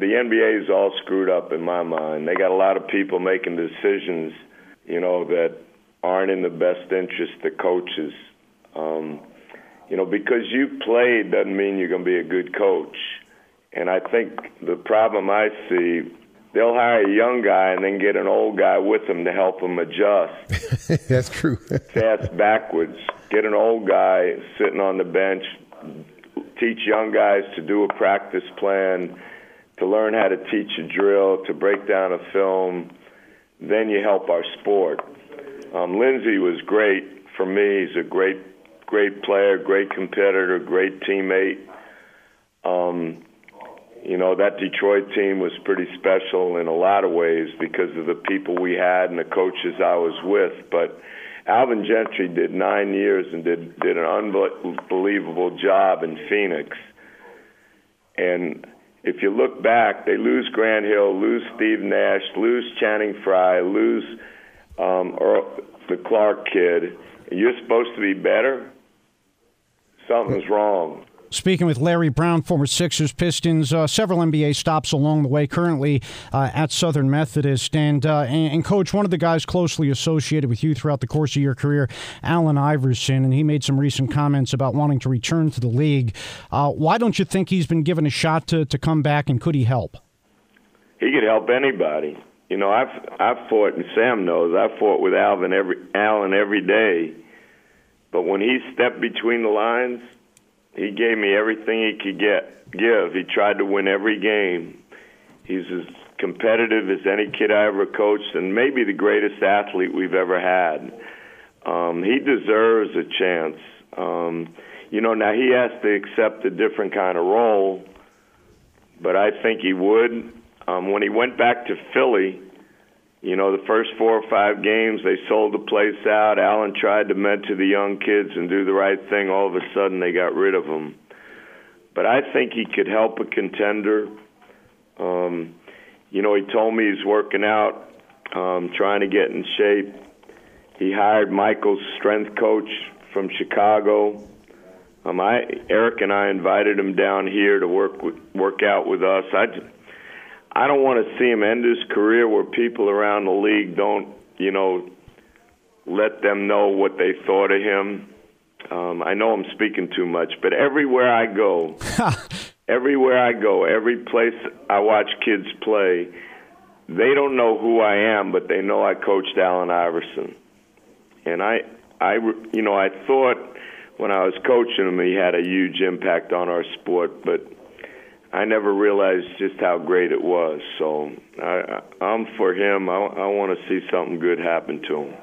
NBA is all screwed up in my mind. They got a lot of people making decisions, that aren't in the best interest of coaches. Because you played doesn't mean you're going to be a good coach. And I think the problem I see, they'll hire a young guy and then get an old guy with him to help him adjust. That's true. Pass backwards. Get an old guy sitting on the bench, teach young guys to do a practice plan, to learn how to teach a drill, to break down a film. Then you help our sport. Lindsey was great for me. He's a great player, great competitor, great teammate. That Detroit team was pretty special in a lot of ways because of the people we had and the coaches I was with. But Alvin Gentry did 9 years and did an unbelievable job in Phoenix. And if you look back, they lose Grant Hill, lose Steve Nash, lose Channing Frye, lose the Clark kid. You're supposed to be better? Something's wrong. Speaking with Larry Brown, former Sixers, Pistons, several NBA stops along the way, currently at Southern Methodist. And Coach, one of the guys closely associated with you throughout the course of your career, Allen Iverson, and he made some recent comments about wanting to return to the league. Why don't you think he's been given a shot to come back, and could he help? He could help anybody. I've fought, and Sam knows, I fought with Allen every day. But when he stepped between the lines, he gave me everything he could give. He tried to win every game. He's as competitive as any kid I ever coached, and maybe the greatest athlete we've ever had. He deserves a chance. Now he has to accept a different kind of role, but I think he would. When he went back to Philly, the first 4 or 5 games, they sold the place out. Allen tried to mentor the young kids and do the right thing. All of a sudden, they got rid of him. But I think he could help a contender. He told me he's working out, trying to get in shape. He hired Michael's strength coach from Chicago. Eric and I invited him down here to work out with us. I don't want to see him end his career where people around the league don't, let them know what they thought of him. I know I'm speaking too much, but everywhere I go, every place I watch kids play, they don't know who I am, but they know I coached Allen Iverson. And I thought when I was coaching him, he had a huge impact on our sport, but I never realized just how great it was. So I'm for him. I want to see something good happen to him.